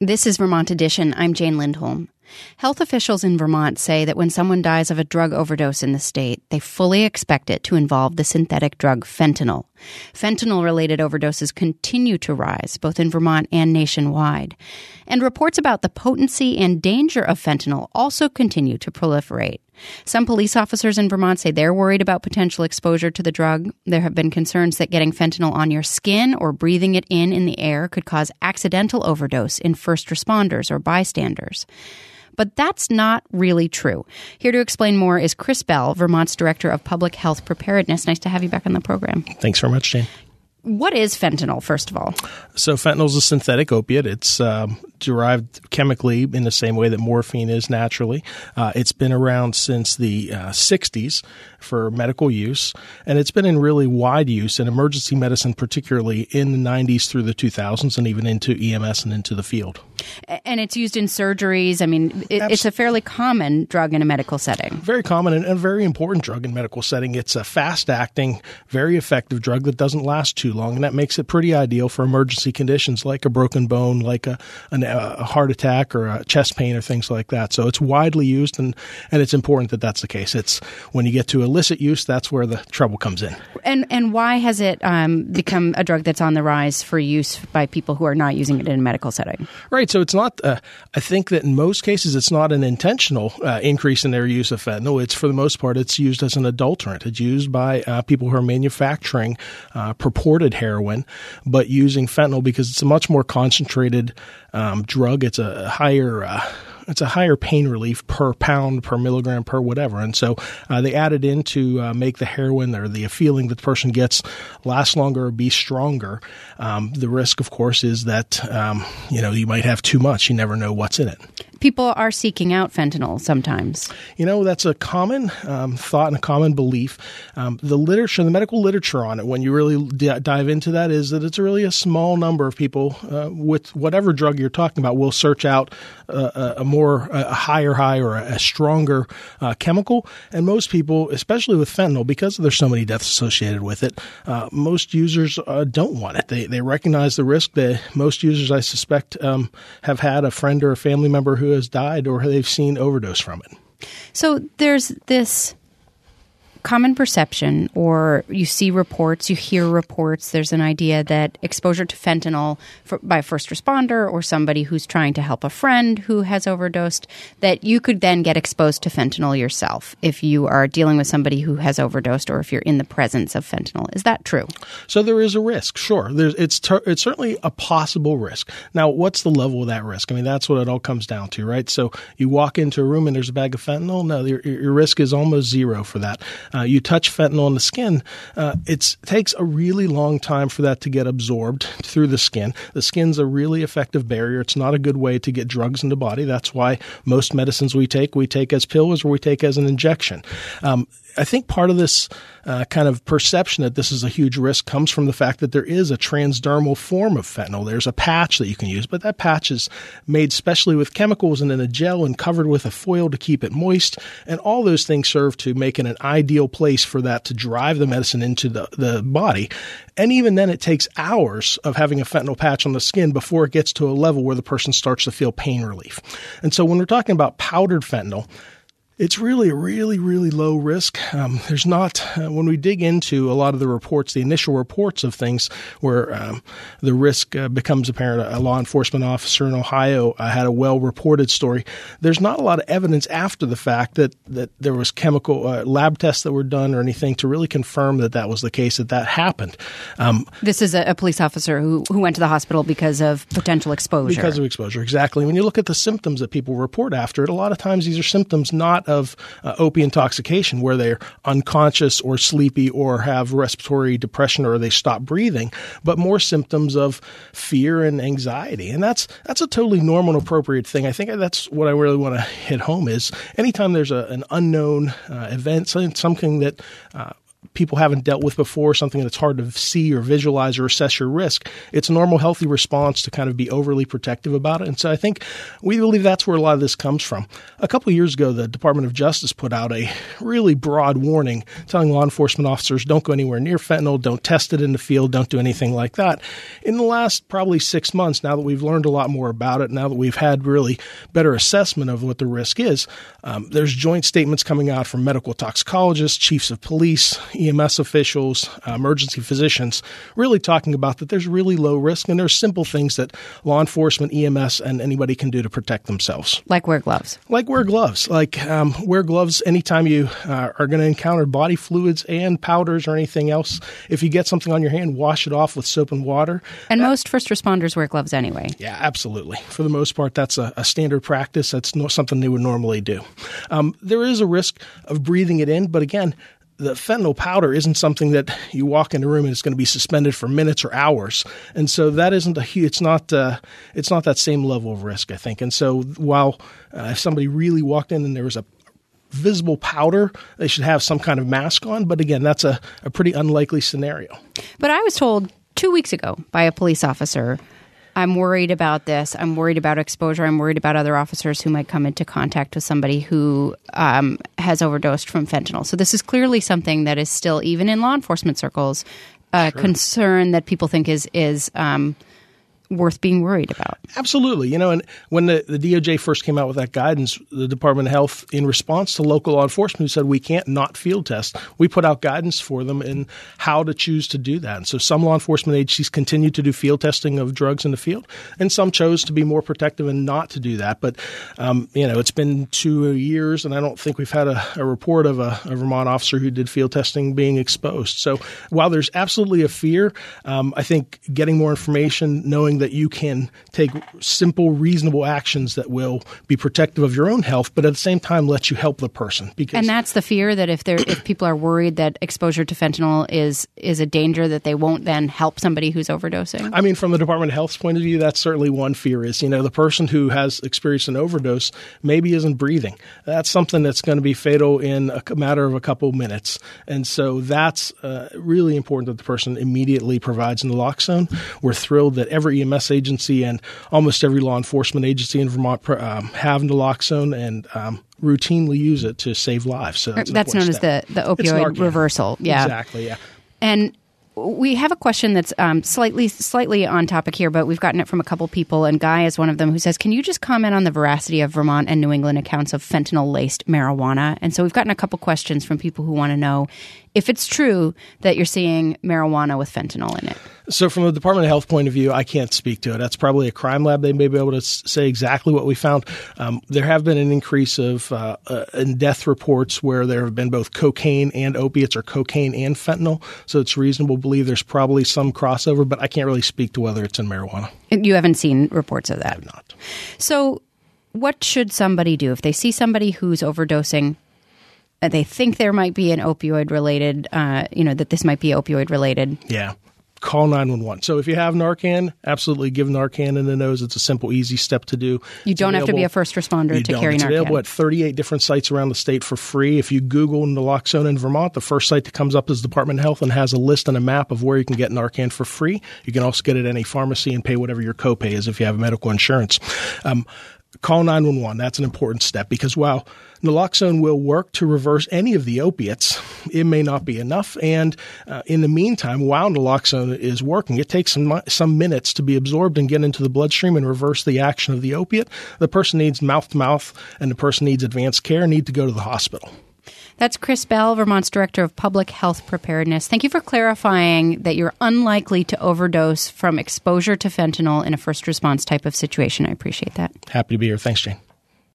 This is Vermont Edition. I'm Jane Lindholm. Health officials in Vermont say that when someone dies of a drug overdose in the state, they fully expect it to involve the synthetic drug fentanyl. Fentanyl-related overdoses continue to rise, both in Vermont and nationwide. And reports about the potency and danger of fentanyl also continue to proliferate. Some police officers in Vermont say they're worried about potential exposure to the drug. There have been concerns that getting fentanyl on your skin or breathing it in the air could cause accidental overdose in first responders or bystanders. But that's not really true. Here to explain more is Chris Bell, Vermont's Director of Public Health Preparedness. Nice to have you back on the program. Thanks very much, Jane. What is fentanyl, first of all? So fentanyl is a synthetic opiate. It's derived chemically in the same way that morphine is naturally. It's been around since the 60s for medical use, and it's been in really wide use in emergency medicine, particularly in the 90s through the 2000s and even into EMS and into the field. And it's used in surgeries. I mean, it's a fairly common drug in a medical setting. Very common and a very important drug in medical setting. It's a fast-acting, very effective drug that doesn't last too long, and that makes it pretty ideal for emergency conditions like a broken bone, like a heart attack or a chest pain or things like that. So it's widely used, and it's important that that's the case. It's when you get to illicit use, that's where the trouble comes in. And why has it become a drug that's on the rise for use by people who are not using it in a medical setting? Right. So it's not, I think that in most cases, it's not an intentional increase in their use of fentanyl. It's, for the most part, it's used as an adulterant. It's used by people who are manufacturing purported heroin, but using fentanyl because it's a much more concentrated drug. It's a higher pain relief per pound, per milligram, per whatever. And so they add it in to make the heroin or the feeling that the person gets last longer or be stronger. The risk, of course, is that, you might have too much. You never know what's in it. People are seeking out fentanyl sometimes. That's a common thought and a common belief. The literature, the medical literature on it, when you really dive into that, is that it's really a small number of people with whatever drug you're talking about will search out a higher high or a stronger chemical. And most people, especially with fentanyl, because there's so many deaths associated with it, most users don't want it. They recognize the risk. Most users, I suspect, have had a friend or a family member who has died or they've seen overdose from it. So there's this common perception, or you see reports, you hear reports, there's an idea that exposure to fentanyl by a first responder or somebody who's trying to help a friend who has overdosed, that you could then get exposed to fentanyl yourself if you are dealing with somebody who has overdosed or if you're in the presence of fentanyl. Is that true? So there is a risk, sure. It's certainly a possible risk. Now, what's the level of that risk? I mean, that's what it all comes down to, right? So you walk into a room and there's a bag of fentanyl. No, your risk is almost zero for that. You touch fentanyl on the skin, it takes a really long time for that to get absorbed through the skin. The skin's a really effective barrier. It's not a good way to get drugs in the body. That's why most medicines we take as pills or we take as an injection. I think part of this kind of perception that this is a huge risk comes from the fact that there is a transdermal form of fentanyl. There's a patch that you can use, but that patch is made specially with chemicals and in a gel and covered with a foil to keep it moist. And all those things serve to make it an ideal place for that to drive the medicine into the body. And even then, it takes hours of having a fentanyl patch on the skin before it gets to a level where the person starts to feel pain relief. And so when we're talking about powdered fentanyl, it's really a really, really low risk. There's not, when we dig into a lot of the reports, the initial reports of things where the risk becomes apparent. A law enforcement officer in Ohio had a well-reported story. There's not a lot of evidence after the fact that there was chemical lab tests that were done or anything to really confirm that was the case, that happened. This is a police officer who went to the hospital because of potential exposure. Because of exposure, exactly. When you look at the symptoms that people report after it, a lot of times these are symptoms not of opiate intoxication where they're unconscious or sleepy or have respiratory depression or they stop breathing, but more symptoms of fear and anxiety. And that's a totally normal and appropriate thing. I think that's what I really want to hit home is anytime there's an unknown event, something that people haven't dealt with before, something that's hard to see or visualize or assess your risk, it's a normal, healthy response to kind of be overly protective about it. And so I think we believe that's where a lot of this comes from. A couple of years ago, the Department of Justice put out a really broad warning telling law enforcement officers don't go anywhere near fentanyl, don't test it in the field, don't do anything like that. In the last probably 6 months, now that we've learned a lot more about it, now that we've had really better assessment of what the risk is, there's joint statements coming out from medical toxicologists, chiefs of police, EMS officials, emergency physicians, really talking about that there's really low risk and there's simple things that law enforcement, EMS, and anybody can do to protect themselves. Like wear gloves. Like wear gloves. Wear gloves anytime you are going to encounter body fluids and powders or anything else. If you get something on your hand, wash it off with soap and water. And most first responders wear gloves anyway. Yeah, absolutely. For the most part, that's a standard practice. That's not something they would normally do. There is a risk of breathing it in, but again, the fentanyl powder isn't something that you walk in a room and it's going to be suspended for minutes or hours. And so that isn't it's not that same level of risk, I think. And so while if somebody really walked in and there was a visible powder, they should have some kind of mask on. But again, that's a pretty unlikely scenario. But I was told 2 weeks ago by a police officer, I'm worried about this. I'm worried about exposure. I'm worried about other officers who might come into contact with somebody who has overdosed from fentanyl. So this is clearly something that is still, even in law enforcement circles, a concern that people think is worth being worried about. Absolutely. And when the DOJ first came out with that guidance, the Department of Health, in response to local law enforcement who said we can't not field test, we put out guidance for them in how to choose to do that. And so some law enforcement agencies continue to do field testing of drugs in the field, and some chose to be more protective and not to do that. But, it's been 2 years, and I don't think we've had a report of a Vermont officer who did field testing being exposed. So while there's absolutely a fear, I think getting more information, knowing that you can take simple, reasonable actions that will be protective of your own health, but at the same time let you help the person. And that's the fear that if people are worried that exposure to fentanyl is a danger, that they won't then help somebody who's overdosing? I mean, from the Department of Health's point of view, that's certainly one fear is, the person who has experienced an overdose maybe isn't breathing. That's something that's going to be fatal in a matter of a couple minutes. And so that's really important that the person immediately provides naloxone. We're thrilled that every EMS agency and almost every law enforcement agency in Vermont have naloxone and routinely use it to save lives. So that's known as the opioid reversal. Yeah, exactly. Yeah, and we have a question that's slightly on topic here, but we've gotten it from a couple people, and Guy is one of them, who says, can you just comment on the veracity of Vermont and New England accounts of fentanyl-laced marijuana? And so we've gotten a couple questions from people who want to know if it's true that you're seeing marijuana with fentanyl in it. So from the Department of Health point of view, I can't speak to it. That's probably a crime lab. They may be able to say exactly what we found. There have been an increase of in death reports where there have been both cocaine and opiates or cocaine and fentanyl. So it's reasonable to believe there's probably some crossover, but I can't really speak to whether it's in marijuana. You haven't seen reports of that? I have not. So what should somebody do if they see somebody who's overdosing? They think there might be an opioid related, that this might be opioid related. Yeah. Call 911. So if you have Narcan, absolutely give Narcan in the nose. It's a simple, easy step to do. You don't have to be a first responder to carry Narcan. It's available at 38 different sites around the state for free. If you Google naloxone in Vermont, the first site that comes up is Department of Health and has a list and a map of where you can get Narcan for free. You can also get it at any pharmacy and pay whatever your copay is if you have medical insurance. Call 911. That's an important step because while naloxone will work to reverse any of the opiates, it may not be enough. And in the meantime, while naloxone is working, it takes some minutes to be absorbed and get into the bloodstream and reverse the action of the opiate. The person needs mouth-to-mouth and the person needs advanced care, need to go to the hospital. That's Chris Bell, Vermont's Director of Public Health Preparedness. Thank you for clarifying that you're unlikely to overdose from exposure to fentanyl in a first response type of situation. I appreciate that. Happy to be here. Thanks, Jane.